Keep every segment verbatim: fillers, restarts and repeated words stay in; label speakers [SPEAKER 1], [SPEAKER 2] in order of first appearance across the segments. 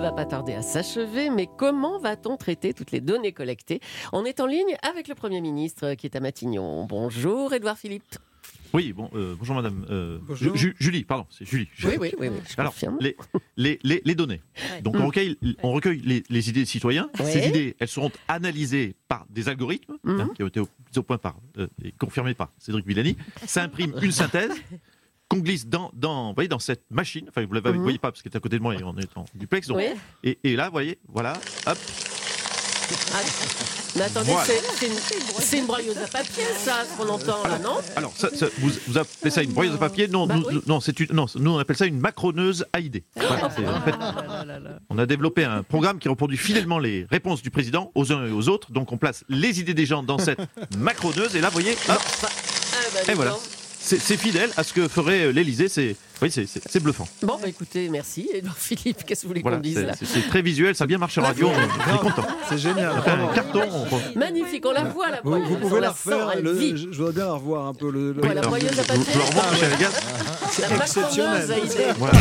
[SPEAKER 1] va pas tarder à s'achever, mais comment va-t-on traiter toutes les données collectées ? On est en ligne avec le Premier ministre qui est à Matignon. Bonjour Édouard Philippe.
[SPEAKER 2] Oui, bon, euh, bonjour madame. Euh,
[SPEAKER 3] bonjour.
[SPEAKER 2] Ju- Julie, pardon, c'est Julie.
[SPEAKER 1] Oui, oui, oui, oui je
[SPEAKER 2] Alors,
[SPEAKER 1] confirme.
[SPEAKER 2] les, les, les, les données.
[SPEAKER 1] Ouais.
[SPEAKER 2] Donc on recueille, on recueille les, les idées des citoyens.
[SPEAKER 1] Ouais.
[SPEAKER 2] Ces idées, elles seront analysées par des algorithmes
[SPEAKER 1] Mhm.
[SPEAKER 2] hein, qui ont été mis au point par, euh, et confirmés par Cédric Villani. Ça imprime une synthèse qu'on glisse dans, dans, vous voyez, dans cette machine. Enfin, vous ne la
[SPEAKER 1] Mhm.
[SPEAKER 2] voyez pas parce qu'elle est à côté de moi et on est en duplex. Donc,
[SPEAKER 1] Oui.
[SPEAKER 2] et, et là, vous voyez, voilà, hop.
[SPEAKER 1] Ah, mais attendez,
[SPEAKER 2] Voilà.
[SPEAKER 1] c'est, c'est, une, c'est une broyeuse à papier, ça, ce qu'on entend là, non ?
[SPEAKER 2] Alors, ça, ça, vous, vous appelez ça une broyeuse de papier ? Non,
[SPEAKER 1] Bah
[SPEAKER 2] nous,
[SPEAKER 1] oui.
[SPEAKER 2] non, c'est une, non, nous on appelle ça une macroneuse A I D. Voilà, c'est- en fait, on a développé un programme qui reproduit fidèlement les réponses du président aux uns et aux autres. Donc on place les idées des gens dans cette macroneuse et là, vous voyez, hop,
[SPEAKER 1] Ah, bah,
[SPEAKER 2] et voilà.
[SPEAKER 1] dis donc.
[SPEAKER 2] C'est, c'est fidèle à ce que ferait euh, l'Élysée. C'est, oui, c'est, c'est, c'est bluffant.
[SPEAKER 1] Bon, bah écoutez, merci Édouard Philippe. Qu'est-ce que vous voulez
[SPEAKER 2] Voilà,
[SPEAKER 1] qu'on dise
[SPEAKER 2] c'est,
[SPEAKER 1] là ?
[SPEAKER 2] c'est, c'est très visuel, ça a bien marché en radio. On est content.
[SPEAKER 3] C'est génial.
[SPEAKER 2] On a fait un carton. on-
[SPEAKER 1] Magnifique, on la voit la
[SPEAKER 3] Vous,
[SPEAKER 1] broyeuse.
[SPEAKER 3] vous
[SPEAKER 1] on
[SPEAKER 3] pouvez la
[SPEAKER 1] sent,
[SPEAKER 3] refaire.
[SPEAKER 1] elle
[SPEAKER 3] le-
[SPEAKER 1] vit.
[SPEAKER 3] je, je voudrais bien la revoir un peu. Le, le-
[SPEAKER 1] Oui, la
[SPEAKER 2] alors,
[SPEAKER 1] broyeuse à
[SPEAKER 2] je,
[SPEAKER 1] papier.
[SPEAKER 2] je la remonte, Michel Gaz.
[SPEAKER 3] C'est
[SPEAKER 1] La
[SPEAKER 3] exceptionnel.
[SPEAKER 1] macroneuse à idée.
[SPEAKER 2] Voilà.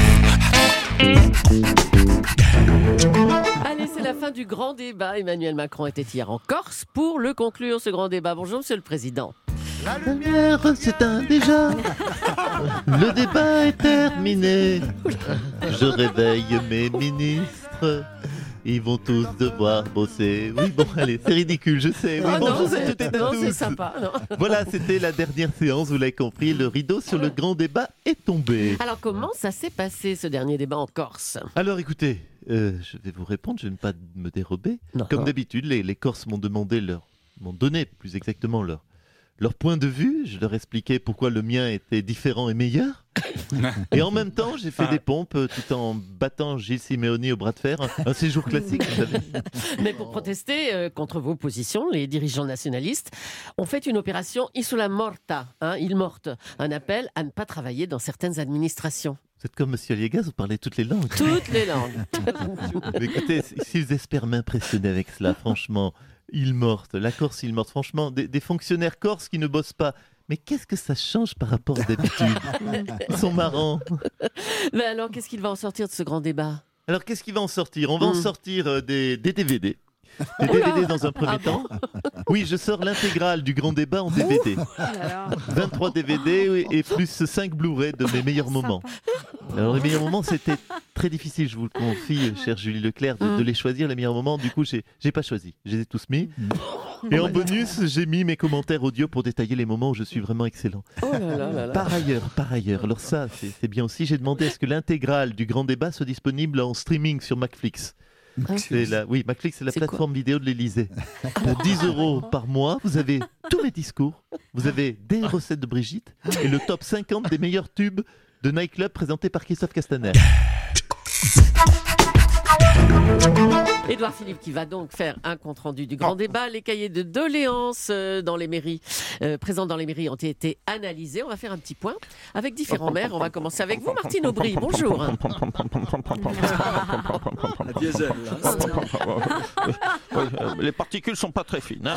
[SPEAKER 1] Allez, c'est la fin du grand débat. Emmanuel Macron était hier en Corse pour le conclure, ce grand débat. Bonjour, Monsieur le Président.
[SPEAKER 4] La lumière s'éteint déjà. Le débat est terminé. Je réveille mes ministres. Ils vont tous devoir bosser. Oui, bon, allez, c'est ridicule, je sais. Oui,
[SPEAKER 1] Ah
[SPEAKER 4] bon,
[SPEAKER 1] non,
[SPEAKER 4] je sais
[SPEAKER 1] c'est,
[SPEAKER 4] toutes et
[SPEAKER 1] non,
[SPEAKER 4] tous.
[SPEAKER 1] c'est sympa. Non.
[SPEAKER 4] Voilà, c'était la dernière séance, vous l'avez compris. Le rideau sur le grand débat est tombé.
[SPEAKER 1] Alors, comment ça s'est passé, ce dernier débat en Corse ?
[SPEAKER 4] Alors écoutez, euh, je vais vous répondre, je ne vais pas me dérober.
[SPEAKER 1] Non.
[SPEAKER 4] Comme d'habitude, les, les Corses m'ont demandé leur, m'ont donné plus exactement leur, leur point de vue. Je leur expliquais pourquoi le mien était différent et meilleur. Et en même temps, j'ai fait des pompes euh, tout en battant Gilles Simeoni au bras de fer. Un, un séjour classique, vous savez.
[SPEAKER 1] Mais pour protester euh, contre vos positions, les dirigeants nationalistes ont fait une opération Isula Morta, hein, île morte, un appel à ne pas travailler dans certaines administrations.
[SPEAKER 4] Vous êtes comme Monsieur Liegas, vous parlez toutes les langues.
[SPEAKER 1] Toutes les langues.
[SPEAKER 4] Mais écoutez, s'ils espèrent m'impressionner avec cela, franchement, île morte, la Corse île morte, franchement, des, des fonctionnaires corses qui ne bossent pas. Mais qu'est-ce que ça change par rapport d'habitude ? Ils sont marrants.
[SPEAKER 1] Mais alors, qu'est-ce qu'il va en sortir de ce grand débat ?
[SPEAKER 4] Alors, qu'est-ce qui va en sortir ? On va en
[SPEAKER 1] Mm.
[SPEAKER 4] sortir euh, des, des D V D. Des D V D dans un premier
[SPEAKER 1] Ah
[SPEAKER 4] temps. Oui, je sors l'intégrale du grand débat en D V D. vingt-trois D V D et plus cinq Blu-ray de mes meilleurs moments. Alors, les meilleurs moments, c'était très difficile, je vous le confie, chère Julie Leclerc, de, de les choisir, les meilleurs moments. Du coup, j'ai, j'ai pas choisi. Je les ai tous mis. Et en bonus, j'ai mis mes commentaires audio pour détailler les moments où je suis vraiment excellent.
[SPEAKER 1] Oh là là là là.
[SPEAKER 4] Par ailleurs, par ailleurs, alors ça, c'est, c'est bien aussi, j'ai demandé à ce que l'intégrale du grand débat soit disponible en streaming sur Macflix. C'est la, oui, Macflix, c'est la
[SPEAKER 1] C'est
[SPEAKER 4] plateforme vidéo de l'Élysée. Pour dix euros par mois, vous avez tous les discours, vous avez des recettes de Brigitte et le top cinquante des meilleurs tubes de Nightclub présentés par Christophe Castaner.
[SPEAKER 1] Édouard Philippe qui va donc faire un compte-rendu du grand débat. Les cahiers de doléances euh, dans les mairies, euh, présents dans les mairies ont été analysés. On va faire un petit point avec différents maires. On va commencer avec vous, Martine Aubry. Bonjour.
[SPEAKER 3] Un diesel, là.
[SPEAKER 5] Oui, euh, les particules sont pas très fines. Hein.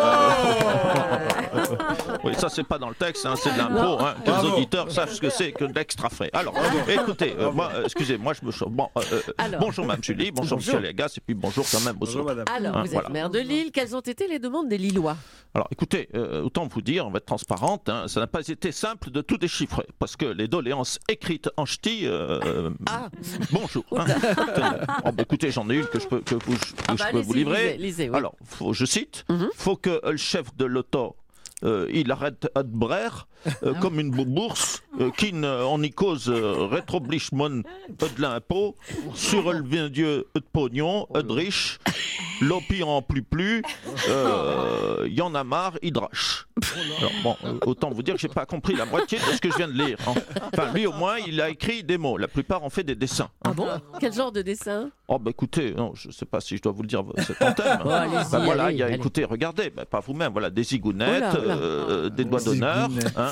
[SPEAKER 5] Oui, ça c'est pas dans le texte, hein, c'est de l'impro. Hein, que les
[SPEAKER 3] Bravo.
[SPEAKER 5] auditeurs sachent ce que c'est que de l'extra frais. Alors, écoutez, euh, moi, euh, excusez-moi, je me chauffe. Bon, euh, euh,
[SPEAKER 1] Alors.
[SPEAKER 5] bonjour Mme Julie, bonjour,
[SPEAKER 1] Bonjour.
[SPEAKER 5] Monsieur Légas, et puis bonjour quand même aux
[SPEAKER 3] Bonjour,
[SPEAKER 5] autres.
[SPEAKER 3] madame.
[SPEAKER 1] Alors,
[SPEAKER 5] Hein,
[SPEAKER 1] vous êtes
[SPEAKER 5] voilà.
[SPEAKER 1] maire de Lille. Quelles ont été les demandes des Lillois ?
[SPEAKER 5] Alors écoutez, euh, autant vous dire, on va être transparente, hein, ça n'a pas été simple de tout déchiffrer, parce que les doléances écrites en ch'ti, euh, euh,
[SPEAKER 1] Ah.
[SPEAKER 5] bonjour. Hein. Oh, bah, écoutez, j'en ai une que je peux, que vous, que
[SPEAKER 1] Ah
[SPEAKER 5] je
[SPEAKER 1] bah,
[SPEAKER 5] peux
[SPEAKER 1] allez-y,
[SPEAKER 5] vous livrer.
[SPEAKER 1] lisez, lisez, oui.
[SPEAKER 5] Alors, faut- je cite,
[SPEAKER 1] Mhm.
[SPEAKER 5] faut que le chef de l'auto euh, il arrête à de brère euh, comme une bourse euh, qui en y cause euh, rétroblichement de l'impôt sur le vin dieu de pognon de riche l'opi en plus plus euh, y en a marre il drache. Alors, bon, euh, autant vous dire que j'ai pas compris la moitié de ce que je viens de lire, hein. Enfin lui au moins il a écrit des mots, la plupart ont fait des dessins.
[SPEAKER 1] Ah bon ? Quel genre de dessin ?
[SPEAKER 5] Oh bah écoutez, non, je sais pas si je dois vous le dire cette antenne.
[SPEAKER 1] Oh, allez-y,
[SPEAKER 5] Bah, voilà,
[SPEAKER 1] allez,
[SPEAKER 5] il y a,
[SPEAKER 1] allez.
[SPEAKER 5] écoutez, regardez, bah, pas vous-même, voilà, des zigounettes,
[SPEAKER 1] Oh là, oh là.
[SPEAKER 5] euh, des doigts d'honneur, hein,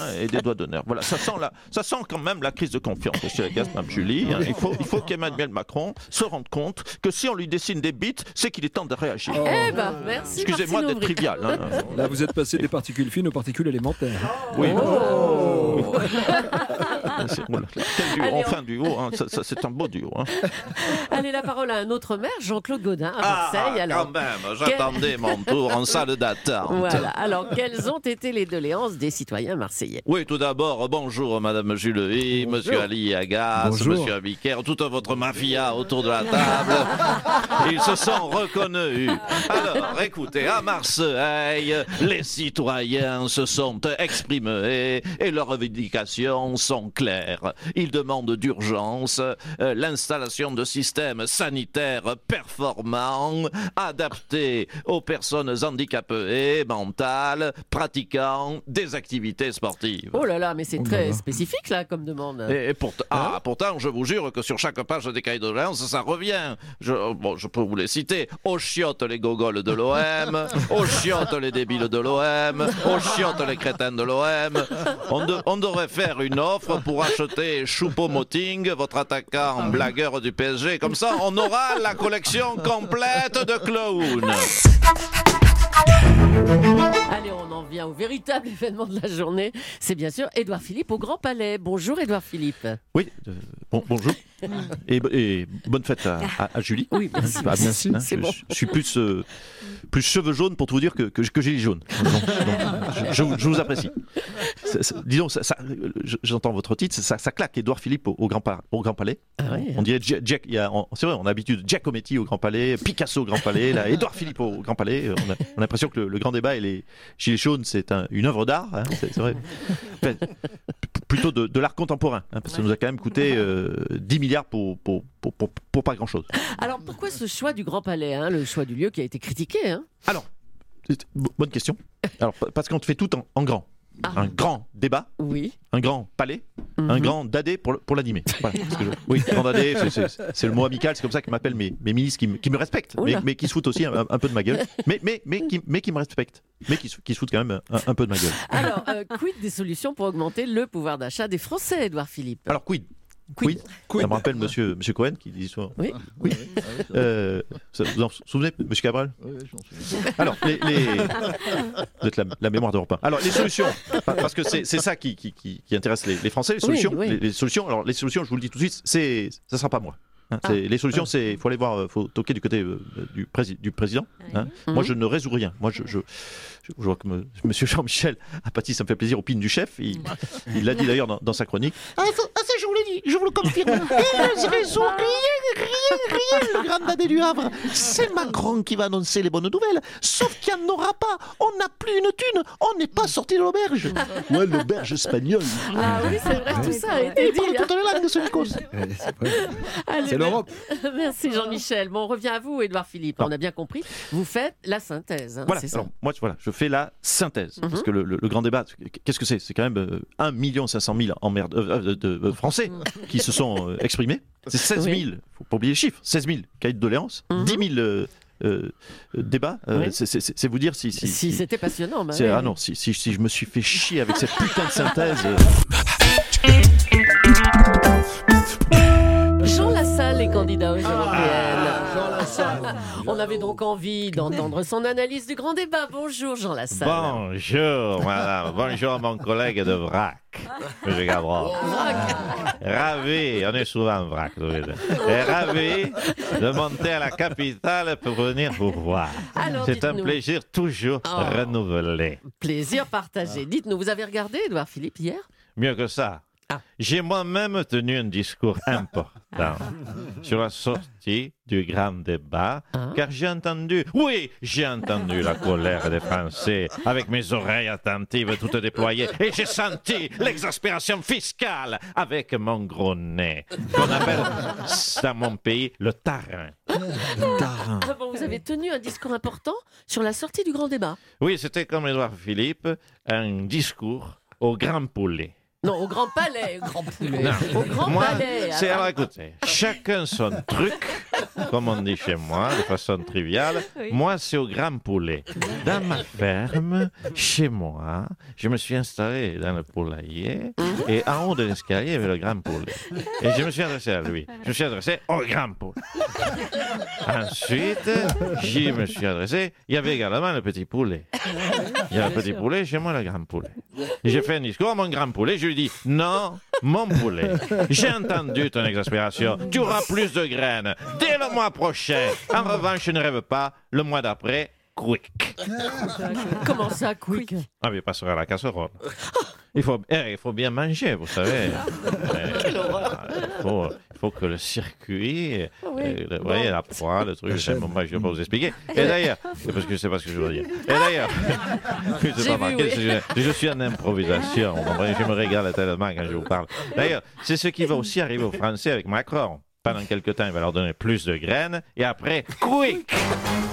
[SPEAKER 5] et des doigts d'honneur. Voilà, ça sent, la, ça sent quand même la crise de confiance, monsieur Agas, Mme Julie. Hein. Il faut, il faut qu'Emmanuel Macron se rende compte que si on lui dessine des bites, c'est qu'il est temps de réagir.
[SPEAKER 1] Oh. Eh ben, merci.
[SPEAKER 5] Excusez-moi d'être trivial. Hein.
[SPEAKER 3] Là, vous êtes passé des particules fines aux particules élémentaires.
[SPEAKER 5] Oui.
[SPEAKER 1] Oh.
[SPEAKER 5] C'est, voilà. Quel duo,
[SPEAKER 1] Allez,
[SPEAKER 5] enfin
[SPEAKER 1] on...
[SPEAKER 5] duo, hein. ça, ça, c'est un beau duo. Hein.
[SPEAKER 1] Allez, la parole à un autre maire, Jean-Claude Gaudin, à Marseille.
[SPEAKER 5] Ah,
[SPEAKER 1] alors,
[SPEAKER 5] quand même, j'attendais mon tour en salle d'attente.
[SPEAKER 1] Voilà. Alors, quelles ont été les doléances des citoyens marseillais?
[SPEAKER 5] Oui, tout d'abord, bonjour Madame Julie, Monsieur Ali Agas,
[SPEAKER 3] Bonjour.
[SPEAKER 5] Monsieur Abiker, toute votre mafia autour de la table. Ils se sont reconnus. Alors, écoutez, à Marseille, les citoyens se sont exprimés et leurs revendications sont claires. Ils demandent d'urgence euh, l'installation de systèmes sanitaires performants, adaptés aux personnes handicapées et mentales, pratiquant des activités sportives.
[SPEAKER 1] Oh là là, mais c'est
[SPEAKER 3] Oh là
[SPEAKER 1] très
[SPEAKER 3] là.
[SPEAKER 1] spécifique là comme demande.
[SPEAKER 5] Et, et pourtant, ah, pourtant, je vous jure que sur chaque page des cahiers de doléances, ça revient. Je, bon, je peux vous les citer. Aux chiottes les gogoles de l'O M, aux chiottes les débiles de l'O M, aux chiottes les crétins de l'O M. On, de- on devrait faire une offre pour acheter Choupo-Moting, votre attaquant blagueur du P S G. Comme ça, on aura la collection complète de clowns.
[SPEAKER 1] Allez, on en vient au véritable événement de la journée. C'est bien sûr Édouard Philippe au Grand Palais. Bonjour Édouard Philippe.
[SPEAKER 2] Oui, euh, bon, bonjour. Et, et bonne fête à, à- à Julie.
[SPEAKER 1] Oui, merci.
[SPEAKER 2] Ah, merci. Hein,
[SPEAKER 1] C'est
[SPEAKER 2] je,
[SPEAKER 1] bon.
[SPEAKER 2] je suis plus, euh, plus cheveux jaunes pour tout vous dire que, que, que gilet jaune. Donc, donc, je, je vous- je vous apprécie. C'est- c'est- disons, ça, ça- je- j'entends votre titre, ça, ça claque. Édouard Philippe au, au, Grand, Pa- au Grand Palais.
[SPEAKER 1] Ah ouais.
[SPEAKER 2] On dirait Jack, Jack- il y a- on- c'est vrai, on a l'habitude Giacometti au Grand Palais, Picasso au Grand Palais, là, Édouard Philippe au Grand Palais. On a, on a l'impression que le, le grand débat et les gilets jaunes, c'est un- une œuvre d'art. Hein, c'est, c'est vrai. Enfin, p- plutôt de, de l'art contemporain, hein, parce que ça nous a quand même coûté euh, dix milliards pour, pour, pour, pour, pour pas grand-chose.
[SPEAKER 1] Alors pourquoi ce choix du Grand Palais, hein, le choix du lieu qui a été critiqué hein?
[SPEAKER 2] Alors, c'est- bonne question. Alors, pa- parce qu'on te fait tout en, en grand.
[SPEAKER 1] Ah.
[SPEAKER 2] Un grand débat,
[SPEAKER 1] Oui.
[SPEAKER 2] un grand palais, un
[SPEAKER 1] Mhm.
[SPEAKER 2] grand dadé pour, le- pour l'animer. Voilà, parce que je- oui, grand dadé, c'est, c'est- c'est le mot amical, c'est comme ça que m'appellent mes, mes ministres qui, me- qui me respectent, mais,
[SPEAKER 1] Oula.
[SPEAKER 2] mais qui se foutent aussi un, un peu de ma gueule, mais, mais, mais, qui, mais qui me respectent, mais qui, se- qui se foutent quand même un, un peu de ma gueule.
[SPEAKER 1] Alors, euh, quid des solutions pour augmenter le pouvoir d'achat des Français, Édouard Philippe?
[SPEAKER 2] Alors, quid
[SPEAKER 1] Quid.
[SPEAKER 2] Ça me rappelle monsieur, monsieur Cohen qui dit souvent.
[SPEAKER 1] Oui.
[SPEAKER 2] Oui. Euh, ça- vous en souvenez, monsieur Cabral? Alors, les, les... vous êtes la, la mémoire d'Europe un. Alors, les solutions, pa- parce que c'est, c'est ça qui, qui, qui, qui intéresse les, les Français, les solutions.
[SPEAKER 1] Oui, oui.
[SPEAKER 2] Les, les solutions, alors les solutions, je vous le dis tout de suite, c'est, ça sera pas moi. Hein,
[SPEAKER 1] Ah.
[SPEAKER 2] c'est- les solutions, c'est, faut aller voir, euh, faut toquer du côté euh, du, prési- du président. Hein.
[SPEAKER 1] Mhm.
[SPEAKER 2] Moi, je ne résous rien. Moi, je, je, je, je vois que me- monsieur Jean-Michel Apathy, ça me fait plaisir, opine du chef. Il, il l'a dit d'ailleurs dans, dans sa chronique.
[SPEAKER 6] Ah, faut- ah, ça, je vous l'ai dit, je vous le confirme. Ils raison, rien, rien, rien, le grand dadé du Havre. C'est Macron qui va annoncer les bonnes nouvelles. Sauf qu'il n'y en aura pas. On n'a plus une thune. On n'est pas sorti de l'auberge. Ouais, l'auberge espagnole.
[SPEAKER 1] Ah oui, c'est vrai, tout ça a été
[SPEAKER 6] Il
[SPEAKER 1] dit.
[SPEAKER 6] parle
[SPEAKER 1] hein.
[SPEAKER 6] toutes les langues, ce Nikos.
[SPEAKER 1] Allez,
[SPEAKER 3] C'est l'Europe.
[SPEAKER 1] Merci Jean-Michel. Bon, on revient à vous, Édouard Philippe. On a bien compris. Vous faites la synthèse. hein,
[SPEAKER 2] Voilà,
[SPEAKER 1] c'est ça.
[SPEAKER 2] alors moi, voilà, je fais la synthèse.
[SPEAKER 1] Mhm.
[SPEAKER 2] Parce que le, le- le grand débat, qu'est-ce que c'est? C'est quand même euh, un million cinq cent mille emmerde- euh, euh, de, euh, Français qui se sont euh, exprimés. C'est seize mille, faut pas oublier les chiffres, seize mille cahiers de doléances,
[SPEAKER 1] Mhm.
[SPEAKER 2] dix mille euh, euh, débats. Euh,
[SPEAKER 1] Oui.
[SPEAKER 2] c'est, c'est- c'est- c'est vous dire si. si,
[SPEAKER 1] Si,
[SPEAKER 2] si-
[SPEAKER 1] c'était passionnant. bah
[SPEAKER 2] c'est-
[SPEAKER 1] oui,
[SPEAKER 2] ah
[SPEAKER 1] oui.
[SPEAKER 2] non, si, si, si je me suis fait chier avec cette putain de synthèse. euh,
[SPEAKER 1] Jean Lassalle est candidat aux européennes.
[SPEAKER 3] Jean Lassalle.
[SPEAKER 1] On avait donc envie d'entendre son analyse du grand débat. Bonjour Jean Lassalle.
[SPEAKER 5] Bonjour, madame. Bonjour, mon collègue de vrac, M. Gavron. Ravi, on est souvent en vrac, tous les deux. Et ravi de monter à la capitale pour venir vous voir.
[SPEAKER 1] Alors,
[SPEAKER 5] C'est un
[SPEAKER 1] dites-nous.
[SPEAKER 5] plaisir toujours
[SPEAKER 1] Oh.
[SPEAKER 5] renouvelé.
[SPEAKER 1] Plaisir partagé. Dites-nous, vous avez regardé Édouard Philippe hier?
[SPEAKER 5] Mieux que ça,
[SPEAKER 1] Ah.
[SPEAKER 5] j'ai moi-même tenu un discours important sur la sortie du grand débat,
[SPEAKER 1] Ah.
[SPEAKER 5] car j'ai entendu, oui, j'ai entendu la colère des Français avec mes oreilles attentives toutes déployées, et j'ai senti l'exaspération fiscale avec mon gros nez, qu'on appelle dans mon pays le tarin.
[SPEAKER 1] Ah bon, vous avez tenu un discours important sur la sortie du grand débat.
[SPEAKER 5] Oui, c'était comme Édouard Philippe, un discours au grand poulet.
[SPEAKER 1] Non, au Grand Palais, au Grand Poulet.
[SPEAKER 5] Non.
[SPEAKER 1] Au Grand
[SPEAKER 5] Moi,
[SPEAKER 1] Palais.
[SPEAKER 5] c'est
[SPEAKER 1] alors.
[SPEAKER 5] alors écoutez, chacun son truc, comme on dit chez moi, de façon triviale.
[SPEAKER 7] Oui.
[SPEAKER 5] Moi, c'est au grand poulet. Dans ma ferme, chez moi, je me suis installé dans le poulailler et en haut de l'escalier, il y avait le grand poulet. Et je me suis adressé à lui. Je me suis adressé au grand poulet. Ensuite, j'y me suis adressé. Il y avait également le petit poulet. Il y a le petit poulet, chez moi, le grand poulet. Et j'ai fait un discours à mon grand poulet. Je lui ai dit, non, mon poulet, j'ai entendu ton exaspération. Tu auras plus de graines dès le mois prochain. En revanche, je ne rêve pas, le mois d'après, quick.
[SPEAKER 1] Comment ça, quick?
[SPEAKER 5] Ah, mais il passera à la casserole. Il faut, eh, il faut bien manger, vous savez.
[SPEAKER 1] Quelle horreur.
[SPEAKER 5] Il faut, il faut que le circuit,
[SPEAKER 1] Oui.
[SPEAKER 5] euh, le, vous voyez, la poêle, le truc, c'est un moment, je ne vais pas vous expliquer. Et d'ailleurs, c'est parce que je sais pas ce que je veux dire. Et d'ailleurs, je sais
[SPEAKER 1] J'ai
[SPEAKER 5] pas
[SPEAKER 1] vu,
[SPEAKER 5] marqué,
[SPEAKER 1] oui.
[SPEAKER 5] je, je suis en improvisation. Vous comprenez, je me régale tellement quand je vous parle. D'ailleurs, c'est ce qui va aussi arriver aux Français avec Macron. Pendant quelques temps, il va leur donner plus de graines. Et après, quick!